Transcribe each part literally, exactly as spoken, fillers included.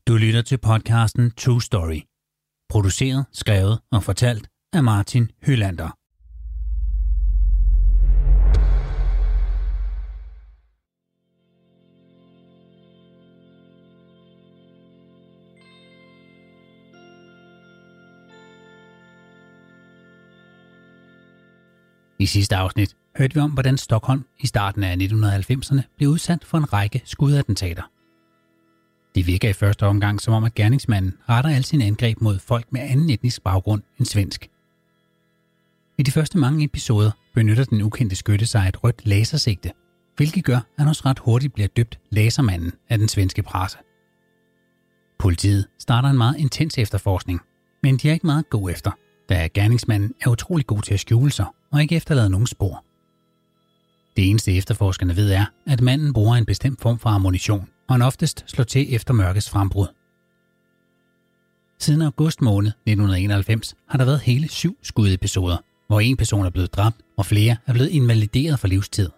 Du lytter til podcasten True Story. Produceret, skrevet og fortalt af Martin Hylander. I sidste afsnit hørte vi om, hvordan Stockholm i starten af nitten halvfemserne blev udsat for en række skudattentater. Det virker i første omgang som om, at gerningsmanden retter alle sine angreb mod folk med anden etnisk baggrund end svensk. I de første mange episoder benytter den ukendte skytte sig af et rødt lasersigte, hvilket gør, at han også ret hurtigt bliver døbt lasermanden af den svenske presse. Politiet starter en meget intens efterforskning, men de er ikke meget gode efter, da gerningsmanden er utrolig god til at skjule sig og ikke efterlader nogen spor. Det eneste efterforskerne ved er, at manden bruger en bestemt form for ammunition, og han oftest slår til efter mørkets frembrud. Siden august måned nitten enoghalvfems har der været hele syv skudepisoder, hvor en person er blevet dræbt, og flere er blevet invalideret for livstid.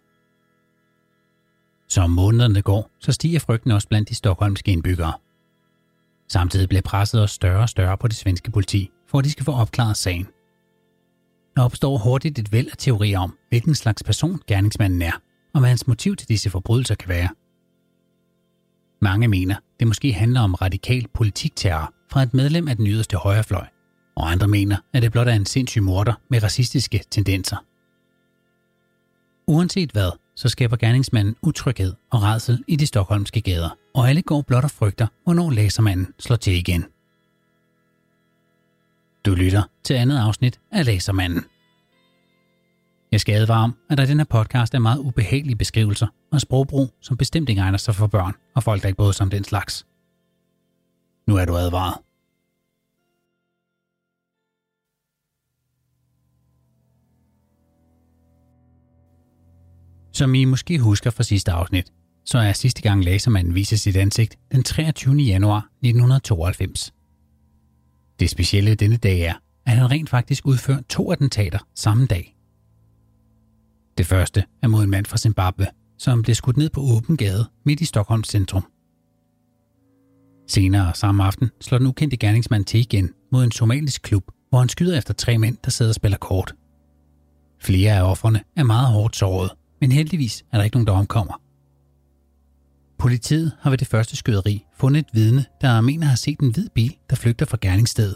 Som månederne går, så stiger frygten også blandt de stokholmske indbyggere. Samtidig bliver presset også større og større på det svenske politi, for at de skal få opklaret sagen. Der opstår hurtigt et væld af teorier om, hvilken slags person gerningsmanden er, og hvad hans motiv til disse forbrydelser kan være. Mange mener, det måske handler om radikal politikterror fra et medlem af den yderste højrefløj, og andre mener, at det blot er en sindssyg morder med racistiske tendenser. Uanset hvad, så skaber gerningsmanden utryghed og rædsel i de stokholmske gader, og alle går blot og frygter, hvornår lasermanden slår til igen. Du lytter til andet afsnit af Lasermanden. Jeg skal advare om, at der i denne podcast er meget ubehagelige beskrivelser og sprogbrug, som bestemt ikke egner sig for børn og folk, der ikke bryder sig om den slags. Nu er du advaret. Som I måske husker fra sidste afsnit, så er sidste gang Lasermanden viser sit ansigt den treogtyvende januar nitten tooghalvfems. Det specielle denne dag er, at han rent faktisk udfører to attentater samme dag. Det første er mod en mand fra Zimbabwe, som blev skudt ned på åben gade midt i Stockholms centrum. Senere samme aften slår den ukendte gerningsmand til igen mod en somalisk klub, hvor han skyder efter tre mænd, der sidder og spiller kort. Flere af ofrene er meget hårdt såret, men heldigvis er der ikke nogen, der omkommer. Politiet har ved det første skyderi fundet et vidne, der mener at have set en hvid bil, der flygter fra gerningsstedet.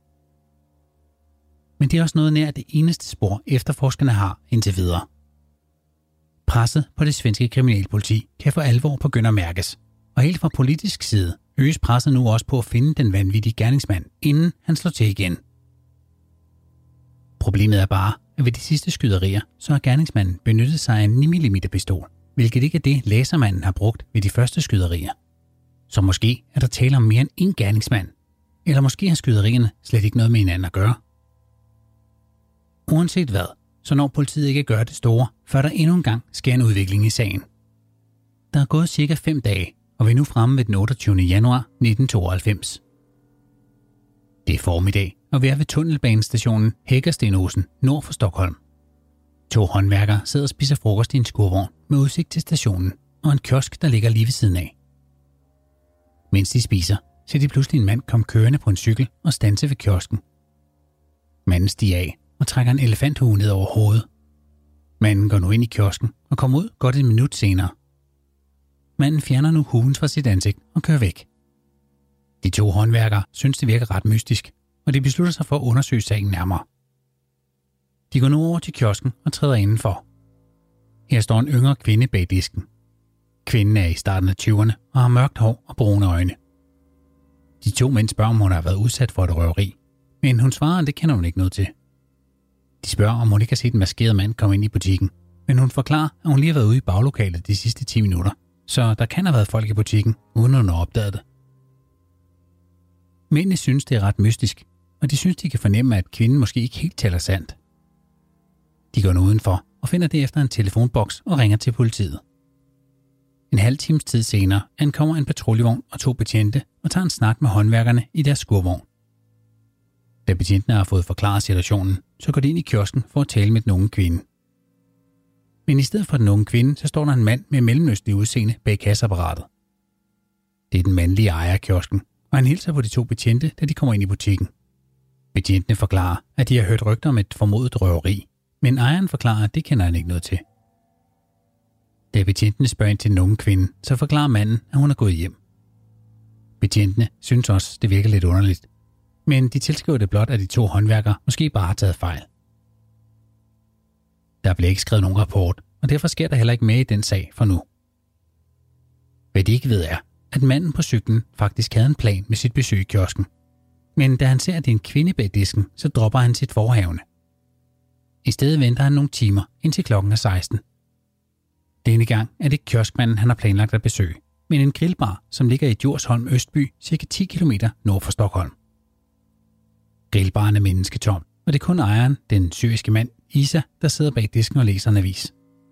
Men det er også noget nær det eneste spor, efterforskerne har indtil videre. Presset på det svenske kriminalpoliti kan for alvor begynde at mærkes, og helt fra politisk side øges presset nu også på at finde den vanvittige gerningsmand, inden han slår til igen. Problemet er bare, at ved de sidste skyderier, så har gerningsmanden benyttet sig af en ni millimeter pistol, hvilket ikke er det, lasermanden har brugt ved de første skyderier. Så måske er der tale om mere end en gerningsmand, eller måske har skyderierne slet ikke noget med hinanden at gøre. Uanset hvad, så når politiet ikke gør det store, før der endnu en gang sker en udvikling i sagen. Der er gået cirka fem dage, og vi er nu fremme ved den otteogtyvende januar nitten tooghalvfems. Det er formiddag, og vi er ved tunnelbanestationen Hägerstenåsen nord for Stockholm. To håndværkere sidder og spiser frokost i en skurvogn med udsigt til stationen og en kiosk, der ligger lige ved siden af. Mens de spiser, ser de pludselig en mand komme kørende på en cykel og standse ved kiosken. Manden stiger af og trækker en elefanthue ned over hovedet. Manden går nu ind i kiosken og kommer ud godt et minut senere. Manden fjerner nu huen fra sit ansigt og kører væk. De to håndværkere synes, det virker ret mystisk, og de beslutter sig for at undersøge sagen nærmere. De går nu over til kiosken og træder indenfor. Her står en yngre kvinde bag disken. Kvinden er i starten af tyverne og har mørkt hår og brune øjne. De to mænd spørger, om hun har været udsat for et røveri, men hun svarer, at det kender hun ikke noget til. De spørger, om hun ikke har set en maskeret mand komme ind i butikken, men hun forklarer, at hun lige har været ude i baglokalet de sidste ti minutter, så der kan have været folk i butikken, uden at hun har opdaget det. Mændene synes, det er ret mystisk, og de synes, de kan fornemme, at kvinden måske ikke helt taler sandt. De går nu udenfor og finder derefter en telefonboks og ringer til politiet. En halv times tid senere ankommer en patruljevogn og to betjente og tager en snak med håndværkerne i deres skurvogn. Da betjentene har fået forklaret situationen, så går de ind i kiosken for at tale med den unge kvinde. Men i stedet for den unge kvinde, så står der en mand med mellemøstlig udseende bag kasseapparatet. Det er den mandlige ejer af kiosken, og og han hilser på de to betjente, da de kommer ind i butikken. Betjentene forklarer, at de har hørt rygter om et formodet røveri, men ejeren forklarer, at det kender han ikke noget til. Da betjentene spørger ind til den unge kvinde, så forklarer manden, at hun er gået hjem. Betjentene synes også, det virker lidt underligt, men de tilskriver det blot, at de to håndværkere måske bare har taget fejl. Der bliver ikke skrevet nogen rapport, og derfor sker der heller ikke mere i den sag for nu. Hvad de ikke ved er, at manden på cyklen faktisk havde en plan med sit besøg i kiosken. Men da han ser, at det er en kvinde bag disken, så dropper han sit forhavne. I stedet venter han nogle timer, indtil klokken er seksten. Denne gang er det ikke kioskmanden, han har planlagt at besøge, men en grillbar, som ligger i Djursholm Østby, cirka ti kilometer nord for Stockholm. Grillbaren er mennesketom, og det er kun ejeren, den syriske mand Isa, der sidder bag disken og læser en avis.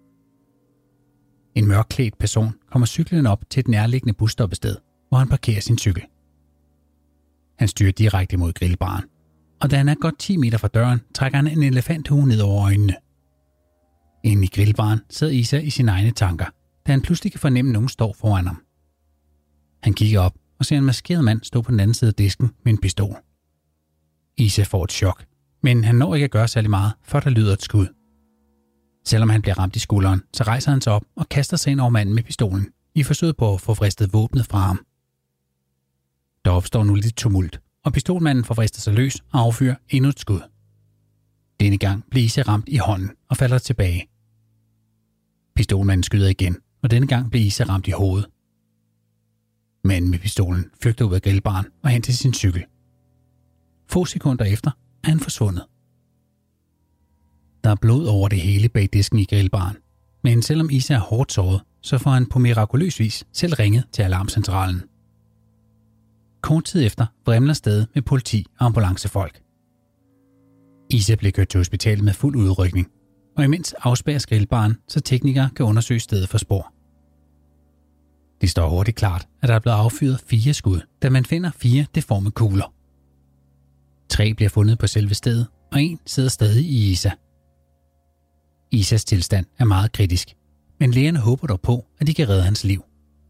En mørkklædt person kommer cyklen op til et nærliggende busstoppested, hvor han parkerer sin cykel. Han styrer direkte mod grillbaren, og da han er godt ti meter fra døren, trækker han en elefanthue ned over øjnene. Inde i grillbaren sidder Isa i sine egne tanker, da han pludselig kan fornemme, at nogen står foran ham. Han kigger op og ser en maskeret mand stå på den anden side af disken med en pistol. Isa får et chok, men han når ikke at gøre særlig meget, før der lyder et skud. Selvom han bliver ramt i skulderen, så rejser han sig op og kaster sig ind over manden med pistolen, i forsøget på at få fristet våbnet fra ham. Der opstår nu lidt tumult, og pistolmanden får fristet sig løs og affyrer endnu et skud. Denne gang bliver Isa ramt i hånden og falder tilbage. Pistolmanden skyder igen, og denne gang bliver Isa ramt i hovedet. Manden med pistolen flygter ud af grillbaren og hen til sin cykel. Få sekunder efter er han forsvundet. Der er blod over det hele bag disken i grillbaren, men selvom Isa er hårdt såret, så får han på mirakuløs vis selv ringet til alarmcentralen. Kort tid efter vrimler stedet med politi og ambulancefolk. Isa bliver kørt til hospitalet med fuld udrykning, og imens afspærres grillbaren, så teknikere kan undersøge stedet for spor. Det står hurtigt klart, at der er blevet affyret fire skud, da man finder fire deforme kugler. Tre bliver fundet på selve stedet, og en sidder stadig i Isa. Isas tilstand er meget kritisk, men lægerne håber dog på, at de kan redde hans liv.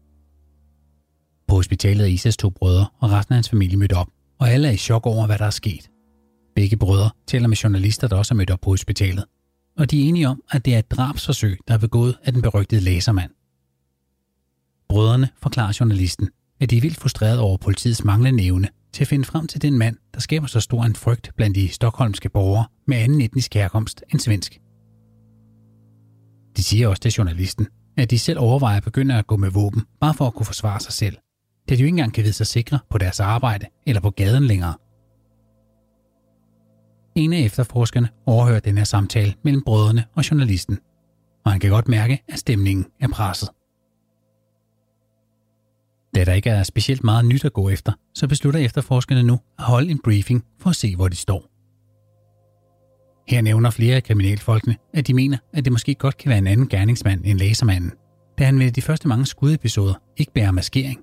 På hospitalet er Isas to brødre og resten af hans familie mødt op, og alle er i chok over, hvad der er sket. Begge brødre taler med journalister, der også er mødt op på hospitalet, og de er enige om, at det er et drabsforsøg, der er begået af den berygtede lasermand. Brødrene forklarer journalisten, at de er vildt frustrerede over politiets manglende evne til at finde frem til den mand, der skaber så stor en frygt blandt de stokholmske borgere med anden etnisk herkomst end svensk. De siger også til journalisten, at de selv overvejer at begynde at gå med våben, bare for at kunne forsvare sig selv, da de jo ikke engang kan vide sig sikre på deres arbejde eller på gaden længere. En af efterforskerne overhører den her samtale mellem brødrene og journalisten, og han kan godt mærke, at stemningen er presset. Da der ikke er specielt meget nyt at gå efter, så beslutter efterforskerne nu at holde en briefing for at se, hvor de står. Her nævner flere af kriminalfolkene, at de mener, at det måske godt kan være en anden gerningsmand end lasermanden, da han ved de første mange skudepisoder ikke bærer maskering.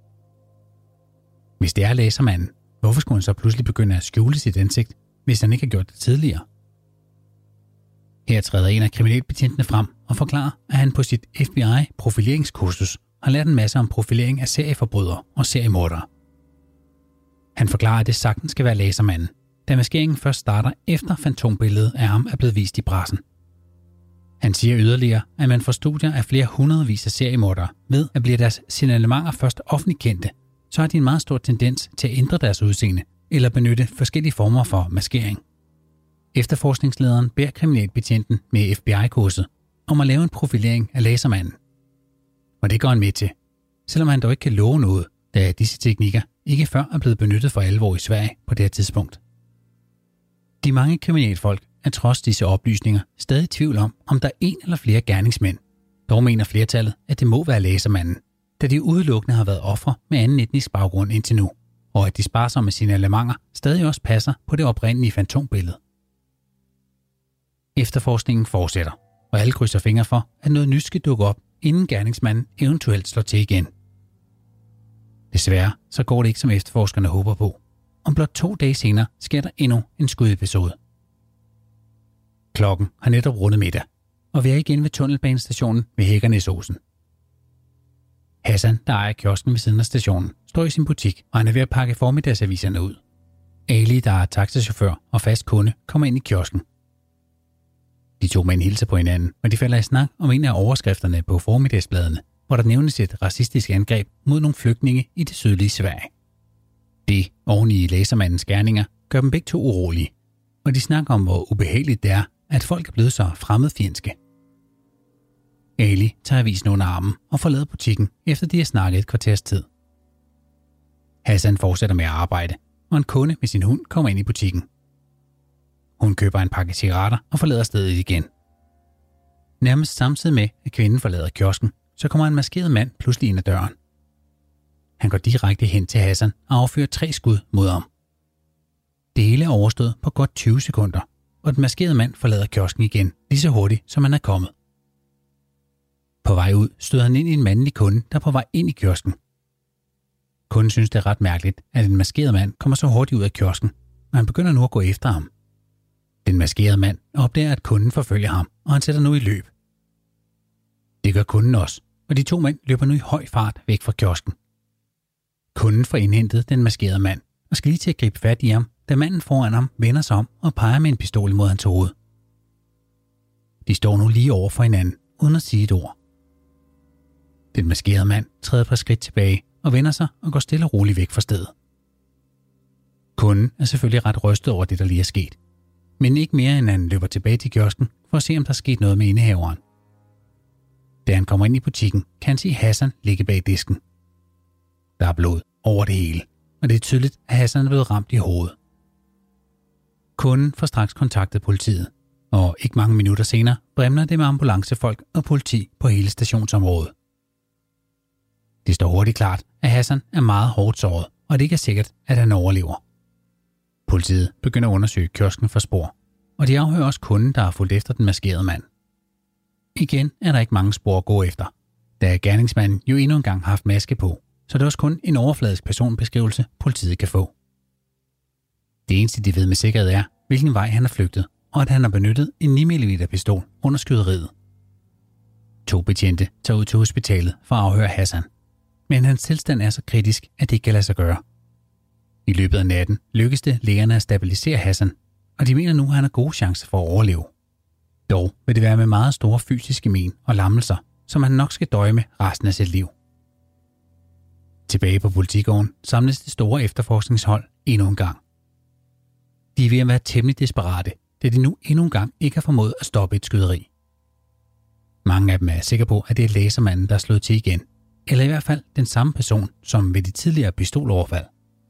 Hvis det er lasermanden, hvorfor skulle han så pludselig begynde at skjule sit ansigt, hvis han ikke har gjort det tidligere? Her træder en af kriminalbetjentene frem og forklarer, at han på sit F B I-profileringskursus har lært en masse om profilering af serieforbrydere og seriemordere. Han forklarer, at det sagtens skal være lasermanden, da maskeringen først starter efter fantombilledet af ham er blevet vist i pressen. Han siger yderligere, at man får studier af flere hundredvis af seriemordere ved at blive deres signalementer først offentligt kendte, så har de en meget stor tendens til at ændre deres udseende eller benytte forskellige former for maskering. Efterforskningslederen beder kriminalbetjenten med F B I-kurset om at lave en profilering af lasermanden. Og det går han med til, selvom han dog ikke kan love noget, da disse teknikker ikke før er blevet benyttet for alvor i Sverige på det her tidspunkt. De mange kriminalfolk er trods disse oplysninger stadig i tvivl om, om der er en eller flere gerningsmænd. Dog mener flertallet, at det må være lasermanden, da de udelukkende har været ofre med anden etnisk baggrund indtil nu, og at de sparsomme signalementer stadig også passer på det oprindelige fantombillede. Efterforskningen fortsætter, og alle krydser fingre for, at noget nyt skal dukke op, inden gerningsmanden eventuelt slår til igen. Desværre så går det ikke, som efterforskerne håber på. Om blot to dage senere sker der endnu en skudepisode. Klokken har netop rundet middag, og vi er igen ved tunnelbanestationen ved Hækkernesåsen. Hassan, der ejer kiosken ved siden af stationen, står i sin butik, og han er ved at pakke formiddagsaviserne ud. Ali, der er taxachauffør og fast kunde, kommer ind i kiosken. De to mænd hilser på hinanden, og de falder i snak om en af overskrifterne på formiddagsbladene, hvor der nævnes et racistisk angreb mod nogle flygtninge i det sydlige Sverige. Det, oven i læsermandens gerninger, gør dem begge to urolige, og de snakker om, hvor ubehageligt det er, at folk er blevet så fremmedfjendske. Ali tager avisen under armen og forlader butikken, efter de har snakket et kvarters tid. Hassan fortsætter med at arbejde, og en kunde med sin hund kommer ind i butikken. Hun køber en pakke cigaretter og forlader stedet igen. Nærmest samtidig med, at kvinden forlader kiosken, så kommer en maskeret mand pludselig ind ad døren. Han går direkte hen til Hassan og affyrer tre skud mod ham. Det hele er overstået på godt tyve sekunder, og den maskerede mand forlader kiosken igen, lige så hurtigt som han er kommet. På vej ud støder han ind i en mandlig kunde, der er på vej ind i kiosken. Kunden synes, det er ret mærkeligt, at en maskeret mand kommer så hurtigt ud af kiosken, og han begynder nu at gå efter ham. Den maskerede mand opdager, at kunden forfølger ham, og han sætter nu i løb. Det gør kunden også, og de to mænd løber nu i høj fart væk fra kiosken. Kunden får indhentet den maskerede mand og skal lige til at gribe fat i ham, da manden foran ham vender sig om og peger med en pistol mod hans hoved. De står nu lige over for hinanden, uden at sige et ord. Den maskerede mand træder et par skridt tilbage og vender sig og går stille og roligt væk fra stedet. Kunden er selvfølgelig ret rystet over det, der lige er sket, men ikke mere end han løber tilbage til kiosken for at se, om der er sket noget med indehaveren. Da han kommer ind i butikken, kan han se Hassan ligge bag disken. Der er blod over det hele, og det er tydeligt, at Hassan er blevet ramt i hovedet. Kunden får straks kontaktet politiet, og ikke mange minutter senere bremler det med ambulancefolk og politi på hele stationsområdet. Det står hurtigt klart, at Hassan er meget hårdt såret, og det ikke er sikkert, at han overlever. Politiet begynder at undersøge kiosken for spor, og de afhører også kunden, der har fulgt efter den maskerede mand. Igen er der ikke mange spor at gå efter, da gerningsmanden jo endnu engang har haft maske på, så det er også kun en overfladisk personbeskrivelse, politiet kan få. Det eneste, de ved med sikkerhed er, hvilken vej han er flygtet, og at han har benyttet en ni millimeter pistol under skyderiet. To betjente tager ud til hospitalet for at afhøre Hassan, men hans tilstand er så kritisk, at det ikke kan lade sig gøre. I løbet af natten lykkes det lægerne at stabilisere Hassan, og de mener nu, at han har gode chancer for at overleve. Dog vil det være med meget store fysiske men og lammelser, som han nok skal døje med resten af sit liv. Tilbage på politigården samles det store efterforskningshold endnu en gang. De er ved at være temmelig desperate, da de nu endnu en gang ikke har formået at stoppe et skyderi. Mange af dem er sikre på, at det er læsermanden, der er slået til igen, eller i hvert fald den samme person som ved de tidligere pistoloverfald.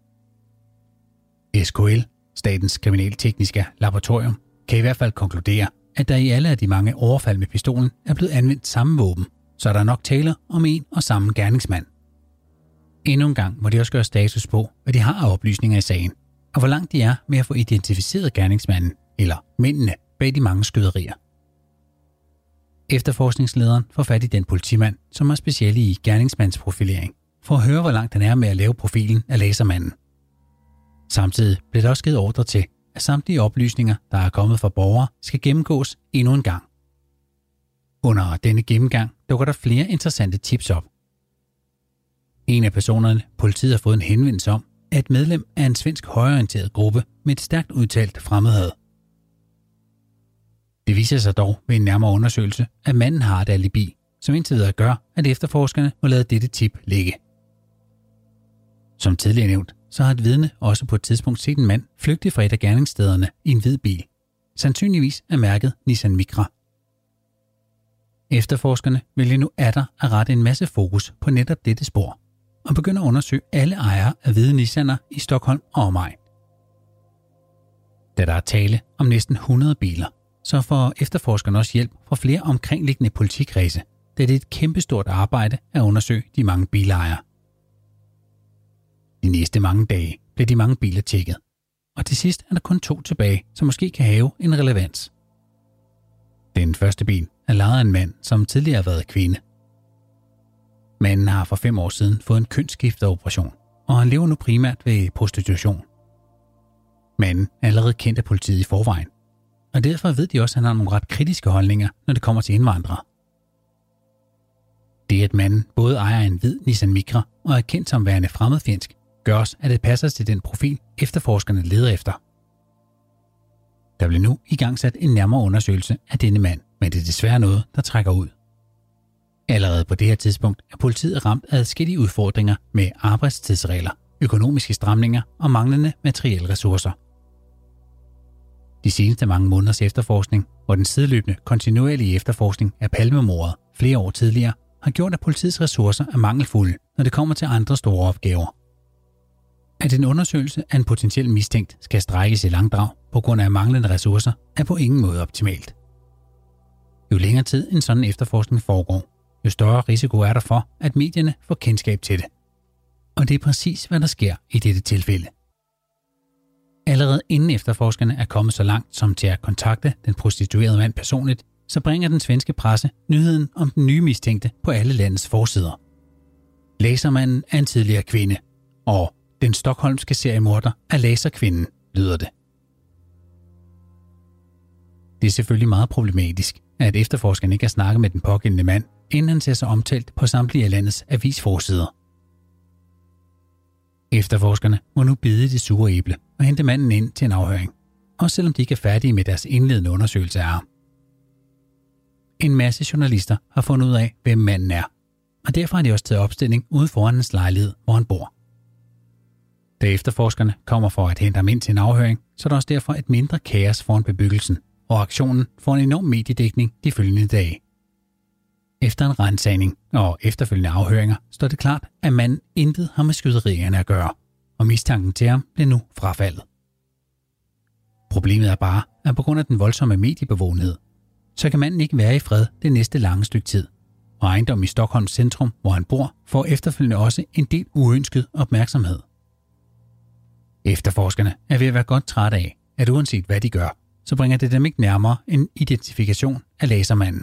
S K L, Statens Kriminaltekniske Laboratorium, kan i hvert fald konkludere, at der i alle af de mange overfald med pistolen er blevet anvendt samme våben, så der er nok tale om en og samme gerningsmand. Endnu en gang må de også gøre status på, hvad de har af oplysninger i sagen, og hvor langt de er med at få identificeret gerningsmanden eller mændene bag de mange skyderier. Efterforskningslederen får fat i den politimand, som er speciel i gerningsmandsprofilering, for at høre, hvor langt han er med at lave profilen af læsermanden. Samtidig bliver der også givet ordre til, at samtlige oplysninger, der er kommet fra borgere, skal gennemgås endnu en gang. Under denne gennemgang dukker der flere interessante tips op. En af personerne, politiet har fået en henvendelse om, er et medlem af en svensk højreorienteret gruppe med et stærkt udtalt fremmedhad. Det viser sig dog ved en nærmere undersøgelse, at manden har et alibi, som indtil videre gør, at efterforskerne må lade dette tip ligge. Som tidligere nævnt, så har et vidne også på et tidspunkt set en mand flygte fra et af gerningsstederne i en hvid bil. Sandsynligvis er mærket Nissan Micra. Efterforskerne vælger nu atter at rette en masse fokus på netop dette spor, og begynder at undersøge alle ejere af hvide Nissaner i Stockholm og omegn. Da der er tale om næsten hundrede biler, så får efterforskerne også hjælp fra flere omkringliggende politikredse, da det er et kæmpestort arbejde at undersøge de mange bilejere. De næste mange dage bliver de mange biler tjekket, og til sidst er der kun to tilbage, som måske kan have en relevans. Den første bil er lejet af en mand, som tidligere har været kvinde. Manden har for fem år siden fået en kønsskifteoperation, og han lever nu primært ved prostitution. Manden er allerede kendt af politiet i forvejen, og derfor ved de også, at han har nogle ret kritiske holdninger, når det kommer til indvandrere. Det, at manden både ejer en hvid Nissan Micra og er kendt som værende fremmedfjendsk, gør også, at det passer til den profil, efterforskerne leder efter. Der bliver nu igangsat en nærmere undersøgelse af denne mand, men det er desværre noget, der trækker ud. Allerede på det her tidspunkt er politiet ramt af adskillige udfordringer med arbejdstidsregler, økonomiske stramninger og manglende materielle ressourcer. De seneste mange måneders efterforskning, hvor den sideløbende kontinuerlige efterforskning af Palmemordet flere år tidligere, har gjort, at politiets ressourcer er mangelfulde, når det kommer til andre store opgaver. At en undersøgelse af en potentiel mistænkt skal strækkes i langdrag på grund af manglende ressourcer, er på ingen måde optimalt. Jo længere tid en sådan efterforskning foregår, jo større risiko er der for, at medierne får kendskab til det. Og det er præcis, hvad der sker i dette tilfælde. Allerede inden efterforskerne er kommet så langt som til at kontakte den prostituerede mand personligt, så bringer den svenske presse nyheden om den nye mistænkte på alle landets forsider. Lasermanden er en tidligere kvinde, og den stockholmske seriemorder er laserkvinden, lyder det. Det er selvfølgelig meget problematisk, at efterforskerne ikke har snakket med den pågældende mand, inden han ser sig omtalt på samtlige af landets avisforsider. Efterforskerne må nu bide det sure æble og hente manden ind til en afhøring, også selvom de ikke er færdige med deres indledende undersøgelse af ham. En masse journalister har fundet ud af, hvem manden er, og derfor har de også taget opstilling ude foran hans lejlighed, hvor han bor. Da efterforskerne kommer for at hente ham ind til en afhøring, så er der også derfor et mindre kaos foran bebyggelsen, og aktionen får en enorm mediedækning de følgende dage. Efter en ransagning og efterfølgende afhøringer står det klart, at manden intet har med skyderierne at gøre, og mistanken til ham bliver nu frafaldet. Problemet er bare, at på grund af den voldsomme mediebevågenhed, så kan manden ikke være i fred det næste lange stykke tid, og ejendommen i Stockholms centrum, hvor han bor, får efterfølgende også en del uønsket opmærksomhed. Efterforskerne er ved at være godt trætte af, at uanset hvad de gør, så bringer det dem ikke nærmere en identifikation af lasermanden.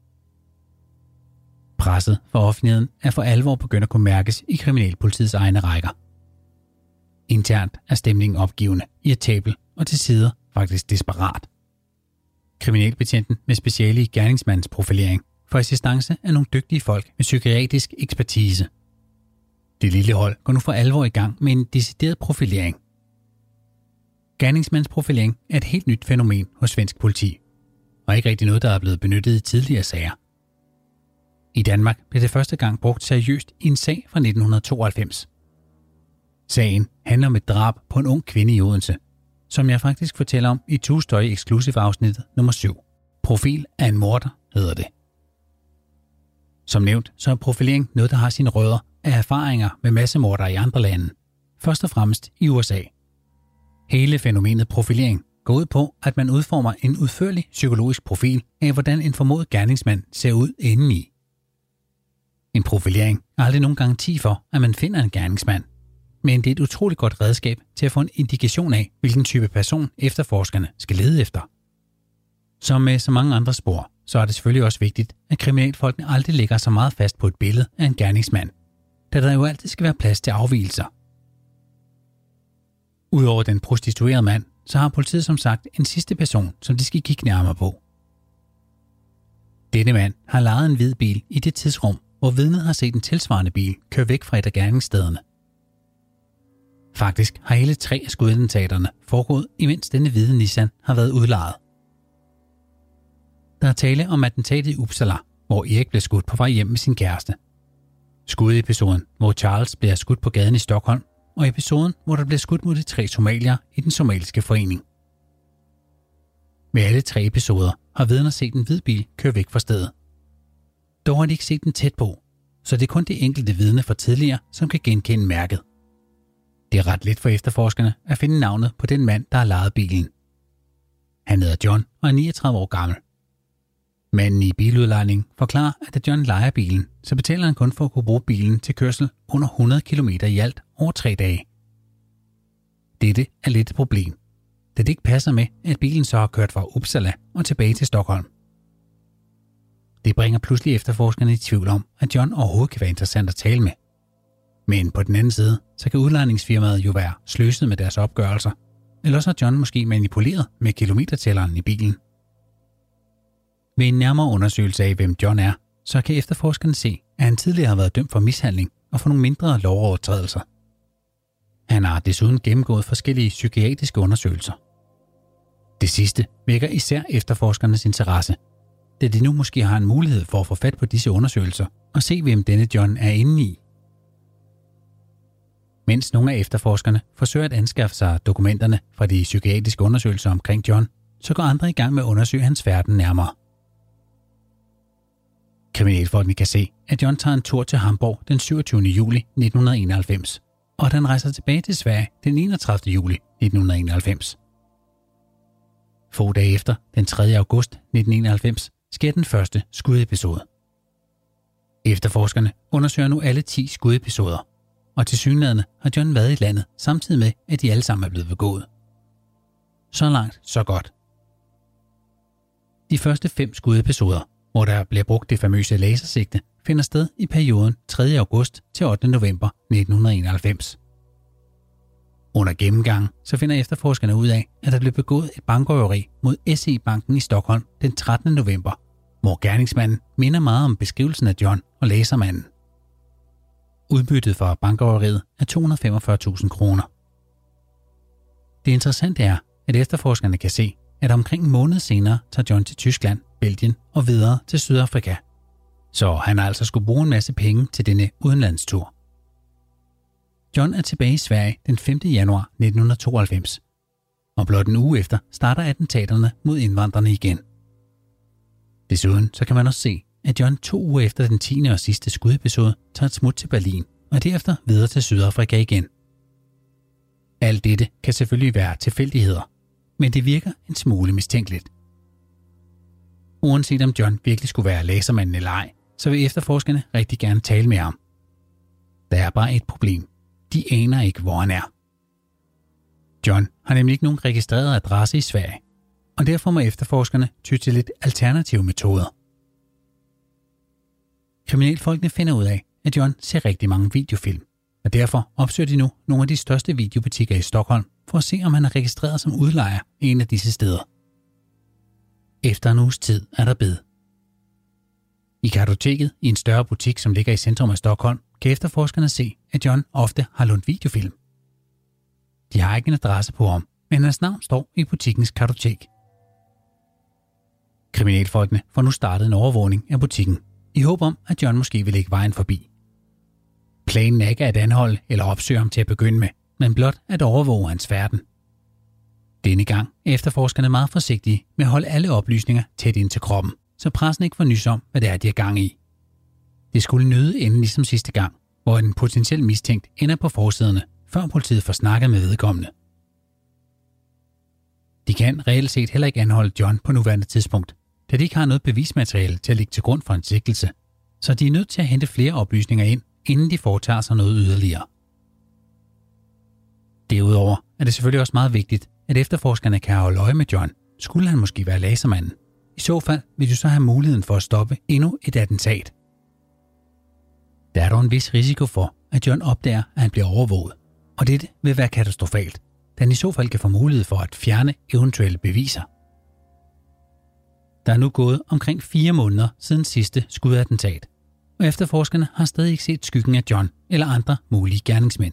Presset for offentligheden er for alvor begyndt at kunne mærkes i kriminalpolitiets egne rækker. Internt er stemningen opgivende, irritabel og til sider faktisk desperat. Kriminalbetjenten med speciale i gerningsmandens profilering får assistance af nogle dygtige folk med psykiatrisk ekspertise. Det lille hold går nu for alvor i gang med en decideret profilering. Gerningsmandens profilering er et helt nyt fænomen hos svensk politi, og ikke rigtig noget, der er blevet benyttet i tidligere sager. I Danmark blev det første gang brugt seriøst i en sag fra nitten tooghalvfems. Sagen handler om et drab på en ung kvinde i Odense, som jeg faktisk fortæller om i True Story Exclusive afsnittet nummer syv. Profil af en morder hedder det. Som nævnt, så er profilering noget, der har sine rødder af erfaringer med massemordere i andre lande, først og fremmest i U S A. Hele fænomenet profilering går ud på, at man udformer en udførlig psykologisk profil af, hvordan en formodet gerningsmand ser ud indeni. En profilering er aldrig nogen garanti for, at man finder en gerningsmand, men det er et utroligt godt redskab til at få en indikation af, hvilken type person efterforskerne skal lede efter. Som med så mange andre spor, så er det selvfølgelig også vigtigt, at kriminalfolkene aldrig lægger så meget fast på et billede af en gerningsmand, da der jo altid skal være plads til afvigelser. Udover den prostituerede mand, så har politiet som sagt en sidste person, som de skal kigge nærmere på. Denne mand har lejet en hvid bil i det tidsrum, hvor vidnet har set en tilsvarende bil køre væk fra et af gerningsstederne. Faktisk har hele tre af skudattentaterne foregået, imens denne hvide Nissan har været udlejet. Der er tale om attentatet i Uppsala, hvor Erik blev skudt på vej hjem med sin kæreste. Skudepisoden, hvor Charles bliver skudt på gaden i Stockholm, og episoden, hvor der bliver skudt mod de tre somalier i den somaliske forening. Med alle tre episoder har vidner set en hvid bil køre væk fra stedet. Dog har de ikke set den tæt på, så det er kun det enkelte vidne fra tidligere, som kan genkende mærket. Det er ret let for efterforskerne at finde navnet på den mand, der har lejet bilen. Han hedder John og er niogtredive år gammel. Manden i biludlejning forklarer, at da John lejer bilen, så betaler han kun for at kunne bruge bilen til kørsel under hundrede kilometer i alt over tre dage. Dette er lidt et problem, da det ikke passer med, at bilen så har kørt fra Uppsala og tilbage til Stockholm. Det bringer pludselig efterforskerne i tvivl om, at John overhovedet kan være interessant at tale med. Men på den anden side, så kan udlejningsfirmaet jo være sløset med deres opgørelser, eller så har John måske manipuleret med kilometertælleren i bilen. Ved en nærmere undersøgelse af, hvem John er, så kan efterforskerne se, at han tidligere har været dømt for mishandling og for nogle mindre lovovertrædelser. Han har desuden gennemgået forskellige psykiatriske undersøgelser. Det sidste vækker især efterforskernes interesse, da de nu måske har en mulighed for at få fat på disse undersøgelser og se, hvem denne John er inde i. Mens nogle af efterforskerne forsøger at anskaffe sig dokumenterne fra de psykiatriske undersøgelser omkring John, så går andre i gang med at undersøge hans færden nærmere. Kriminalfolkene kan se, at John tager en tur til Hamburg den syvogtyvende juli nitten enoghalvfems, og at han rejser tilbage til Sverige den enogtredivte juli nitten enoghalvfems. Få dage efter, den tredje august nitten enoghalvfems, sker den første skudepisode. Efterforskerne undersøger nu alle ti skudepisoder, og tilsyneladende har John været i landet samtidig med, at de alle sammen er blevet begået. Så langt, så godt. De første fem skudepisoder, hvor der bliver brugt det famøse lasersigte, finder sted i perioden tredje august til ottende november nitten enoghalvfems. Under gennemgangen så finder efterforskerne ud af, at der blev begået et bankrøveri mod S E-banken i Stockholm den trettende november, hvor gerningsmanden minder meget om beskrivelsen af John og lasermanden. Udbyttet for bankrøveriet er to hundrede og femogfyrre tusind kroner. Det interessante er, at efterforskerne kan se, at omkring en måned senere tager John til Tyskland, Belgien og videre til Sydafrika. Så han har altså skulle bruge en masse penge til denne udenlandstur. John er tilbage i Sverige den femte januar nitten tooghalvfems, og blot en uge efter starter attentaterne mod indvandrerne igen. Desuden så kan man også se, at John to uger efter den tiende og sidste skudepisode tager et smut til Berlin og derefter videre til Sydafrika igen. Alt dette kan selvfølgelig være tilfældigheder, men det virker en smule mistænkeligt. Uanset om John virkelig skulle være lasermanden eller ej, så vil efterforskerne rigtig gerne tale med ham. Der er bare et problem. De aner ikke, hvor han er. John har nemlig ikke nogen registreret adresse i Sverige, og derfor må efterforskerne ty til lidt alternative metoder. Kriminalfolkene finder ud af, at John ser rigtig mange videofilm, og derfor opsøger de nu nogle af de største videobutikker i Stockholm for at se, om han er registreret som udlejer i en af disse steder. Efter en uges tid er der bed. I kartoteket i en større butik, som ligger i centrum af Stockholm, kan efterforskerne se, at John ofte har lånt videofilm. De har ikke en adresse på ham, men hans navn står i butikkens kartotek. Kriminalfolkene får nu startet en overvågning af butikken, i håb om, at John måske vil lægge vejen forbi. Planen er ikke at anholde eller opsøge ham til at begynde med, men blot at overvåge hans færden. Denne gang er efterforskerne meget forsigtige med at holde alle oplysninger tæt ind til kroppen, så pressen ikke får nys om, hvad det er, de har gang i. Det skulle nøde ende ligesom sidste gang, hvor en potentiel mistænkt ender på forsiderne, før politiet får snakket med vedkommende. De kan reelt set heller ikke anholde John på nuværende tidspunkt, da de ikke har noget bevismateriale til at ligge til grund for en sigtelse, så de er nødt til at hente flere oplysninger ind, inden de foretager sig noget yderligere. Derudover er det selvfølgelig også meget vigtigt, at efterforskerne kan holde øje med John, skulle han måske være lasermanden. I så fald vil du så have muligheden for at stoppe endnu et attentat. Der er dog en vis risiko for, at John opdager, at han bliver overvåget, og dette vil være katastrofalt, da han i så fald kan få mulighed for at fjerne eventuelle beviser. Der er nu gået omkring fire måneder siden sidste skudattentat, og efterforskerne har stadig ikke set skyggen af John eller andre mulige gerningsmænd.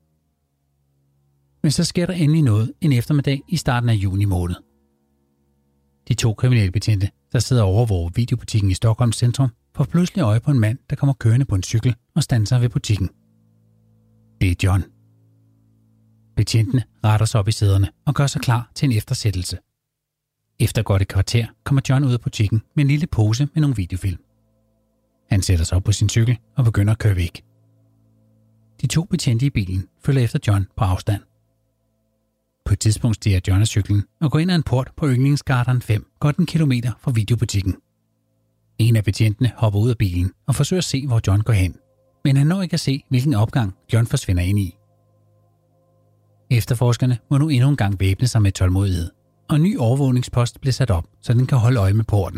Men så sker der endelig noget en eftermiddag i starten af juni måned. De to kriminalbetjente, der sidder og overvåger videobutikken i Stockholms centrum, får pludselig øje på en mand, der kommer kørende på en cykel og standser ved butikken. Det er John. Betjentene retter sig op i sæderne og gør sig klar til en eftersættelse. Efter godt et kvarter kommer John ud af butikken med en lille pose med nogle videofilm. Han sætter sig op på sin cykel og begynder at køre væk. De to betjente i bilen følger efter John på afstand. På et tidspunkt stiger John af cyklen og går ind ad en port på Yndlingsgatan fem, godt en kilometer fra videobutikken. En af betjentene hopper ud af bilen og forsøger at se, hvor John går hen, men han når ikke at se, hvilken opgang John forsvinder ind i. Efterforskerne må nu endnu en gang væbne sig med tålmodighed, og en ny overvågningspost bliver sat op, så den kan holde øje med porten.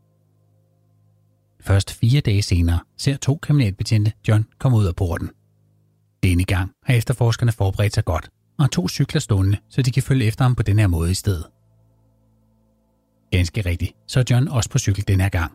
Først fire dage senere ser to kriminalbetjente John komme ud af porten. Denne gang har efterforskerne forberedt sig godt, og to cykler stående, så de kan følge efter ham på den her måde i stedet. Ganske rigtigt, så er John også på cykel den her gang.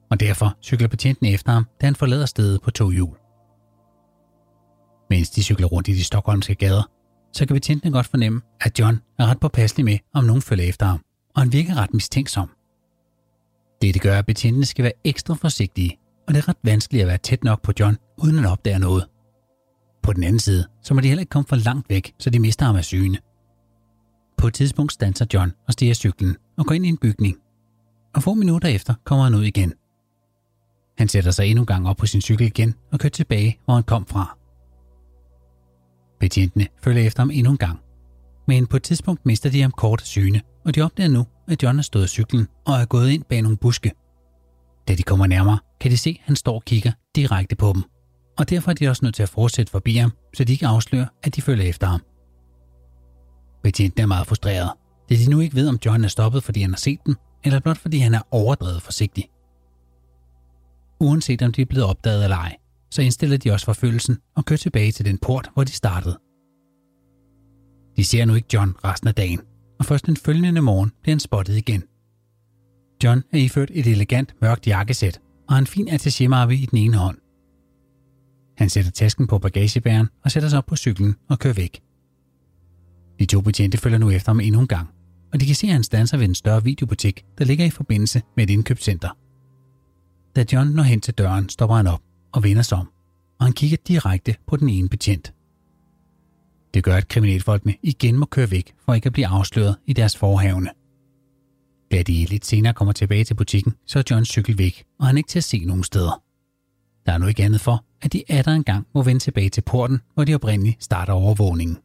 og derfor cykler betjenten efter ham, da han forlader stedet på to hjul. Mens de cykler rundt i de stokholmske gader, så kan betjentene godt fornemme, at John er ret påpasselig med, om nogen følger efter ham, og han virker ret mistænksom. Det gør, at betjentene skal være ekstra forsigtige, og det er ret vanskeligt at være tæt nok på John, uden at opdage noget. På den anden side, så må de heller ikke komme for langt væk, så de mister ham af syne. På et tidspunkt standser John og stiger cyklen og går ind i en bygning, og få minutter efter kommer han ud igen. Han sætter sig endnu en gang op på sin cykel igen og kører tilbage, hvor han kom fra. Betjentene følger efter ham endnu en gang, men på et tidspunkt mister de ham kort af syne, og de opdager nu, at John er stået af cyklen og er gået ind bag nogle buske. Da de kommer nærmere, kan de se, at han står og kigger direkte på dem, og derfor er de også nødt til at fortsætte forbi ham, så de ikke afslører, at de følger efter ham. Betjentene er meget frustrerede, da de nu ikke ved, om John er stoppet, fordi han har set dem, eller blot fordi han er overdrevet forsigtig. Uanset om de er blevet opdaget eller ej, så indstiller de også forfølgelsen og kører tilbage til den port, hvor de startede. De ser nu ikke John resten af dagen, og først den følgende morgen bliver han spottet igen. John er iført et elegant mørkt jakkesæt og har en fin attaché-mappe i den ene hånd. Han sætter tasken på bagagebæreren og sætter sig op på cyklen og kører væk. De to betjente følger nu efter ham endnu en gang, og de kan se, at han standser ved en større videobutik, der ligger i forbindelse med et indkøbscenter. Da John når hen til døren, stopper han op og vender sig om, og han kigger direkte på den ene betjent. Det gør, at kriminalfolkene igen må køre væk for ikke at blive afsløret i deres forhavne. Da de lidt senere kommer tilbage til butikken, så er Johns cykel væk, og han er ikke til at se nogen steder. Der er nu ikke andet for, at de atter en gang må vende tilbage til porten, hvor de oprindeligt starter overvågningen.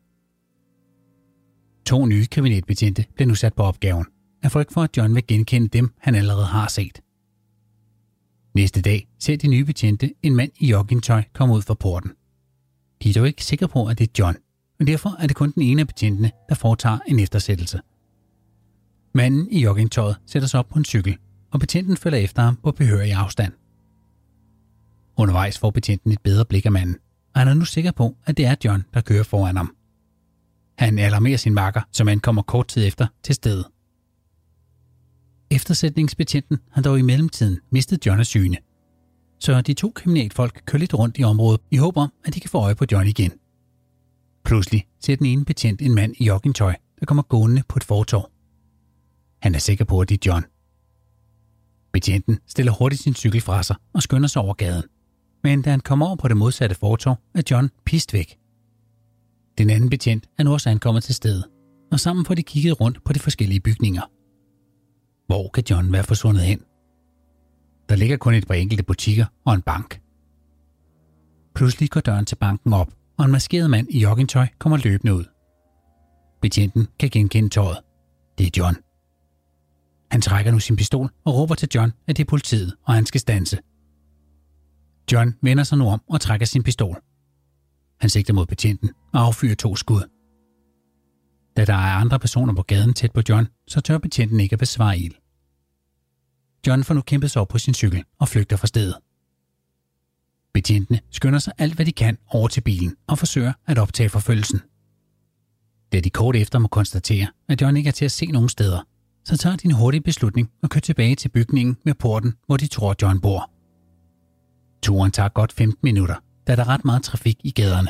To nye kriminalbetjente bliver nu sat på opgaven, af frygt for, at John vil genkende dem, han allerede har set. Næste dag ser de nye betjente en mand i joggingtøj komme ud fra porten. De er dog ikke sikre på, at det er John, og derfor er det kun den ene af betjentene, der foretager en eftersættelse. Manden i joggingtøjet sætter sig op på en cykel, og betjenten følger efter ham på behørig afstand. Undervejs får betjenten et bedre blik af manden, og han er nu sikker på, at det er John, der kører foran ham. Han alarmerer sin makker, som ankommer kort tid efter til stedet. Eftersætningsbetjenten har dog i mellemtiden mistet John af syne, så de to kriminalfolk kører lidt rundt i området i håb om, at de kan få øje på John igen. Pludselig ser den ene betjent en mand i joggingtøj, der kommer gående på et fortov. Han er sikker på, at det er John. Betjenten stiller hurtigt sin cykel fra sig og skynder sig over gaden. Men da han kommer over på det modsatte fortov, er John pist væk. Den anden betjent er nu også ankommet til stedet, og sammen får de kigget rundt på de forskellige bygninger. Hvor kan John være forsvundet hen? Der ligger kun et par enkelte butikker og en bank. Pludselig går døren til banken op, og en maskeret mand i joggingtøj kommer løbende ud. Betjenten kan genkende tøjet. Det er John. Han trækker nu sin pistol og råber til John, at det er politiet, og han skal standse. John vender sig nu om og trækker sin pistol. Han sigter mod betjenten og affyrer to skud. Da der er andre personer på gaden tæt på John, så tør betjenten ikke at besvare ild. John får nu kæmpet sig op på sin cykel og flygter fra stedet. Betjentene skynder sig alt, hvad de kan over til bilen og forsøger at optage forfølgelsen. Da de kort efter må konstatere, at John ikke er til at se nogen steder, så tager de en hurtig beslutning og kører tilbage til bygningen med porten, hvor de tror, John bor. Turen tager godt femten minutter, da der er ret meget trafik i gaderne.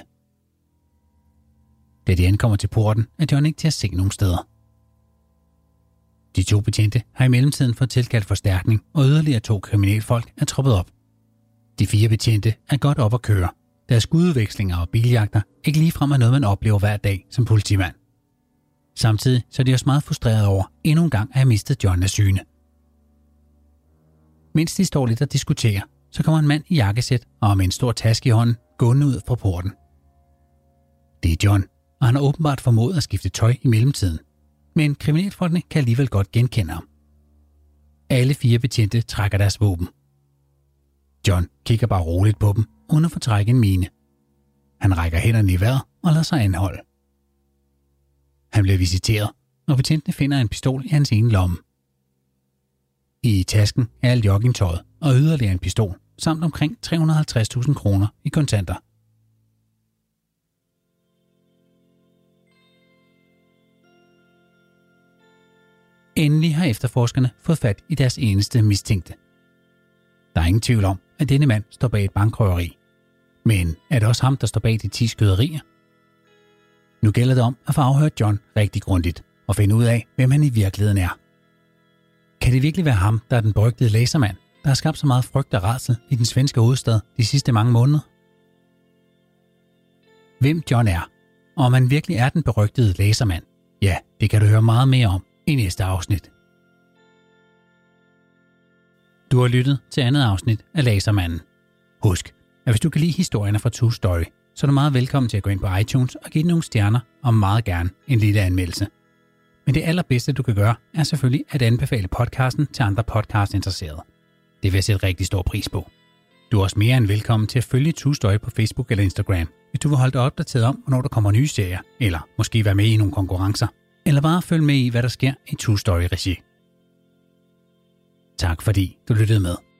Da de ankommer til porten, er John ikke til at se nogen steder. De to betjente har i mellemtiden fået tilkaldt forstærkning, og yderligere to kriminalfolk er troppet op. De fire betjente er godt op at køre. Deres skududvekslinger og biljagter ikke ligefrem er noget, man oplever hver dag som politimand. Samtidig så er de også meget frustrerede over endnu en gang at have mistet John af syne. Mens de står lidt og diskuterer, så kommer en mand i jakkesæt og med en stor taske i hånden gående ud fra porten. Det er John, og han har åbenbart formået at skifte tøj i mellemtiden. Men kriminalfolkene kan alligevel godt genkende ham. Alle fire betjente trækker deres våben. John kigger bare roligt på dem, uden at få trække en mine. Han rækker hænderne i vejret og lader sig anholde. Han bliver visiteret, og betjentene finder en pistol i hans ene lomme. I tasken er alt joggingtøjet og yderligere en pistol, samt omkring tre hundrede og halvtreds tusind kroner i kontanter. Endelig har efterforskerne fået fat i deres eneste mistænkte. Der er ingen tvivl om, at denne mand står bag et bankrøveri. Men er det også ham, der står bag de ti skyderier? Nu gælder det om at få afhørt John rigtig grundigt og finde ud af, hvem han i virkeligheden er. Kan det virkelig være ham, der er den berygtede lasermand, der har skabt så meget frygt og rædsel i den svenske hovedstad de sidste mange måneder? Hvem John er, og om han virkelig er den berygtede lasermand, ja, det kan du høre meget mere om i næste afsnit. Du har lyttet til andet afsnit af Lasermanden. Husk, at hvis du kan lide historierne fra True Story, så er du meget velkommen til at gå ind på iTunes og give den nogle stjerner og meget gerne en lille anmeldelse. Men det allerbedste, du kan gøre, er selvfølgelig at anbefale podcasten til andre podcastinteresserede. Det vil jeg sætte rigtig stor pris på. Du er også mere end velkommen til at følge True Story på Facebook eller Instagram, hvis du vil holde dig opdateret om, hvornår der kommer nye serier, eller måske være med i nogle konkurrencer, eller bare følge med i, hvad der sker i True Story-regi. Tak fordi du lyttede med.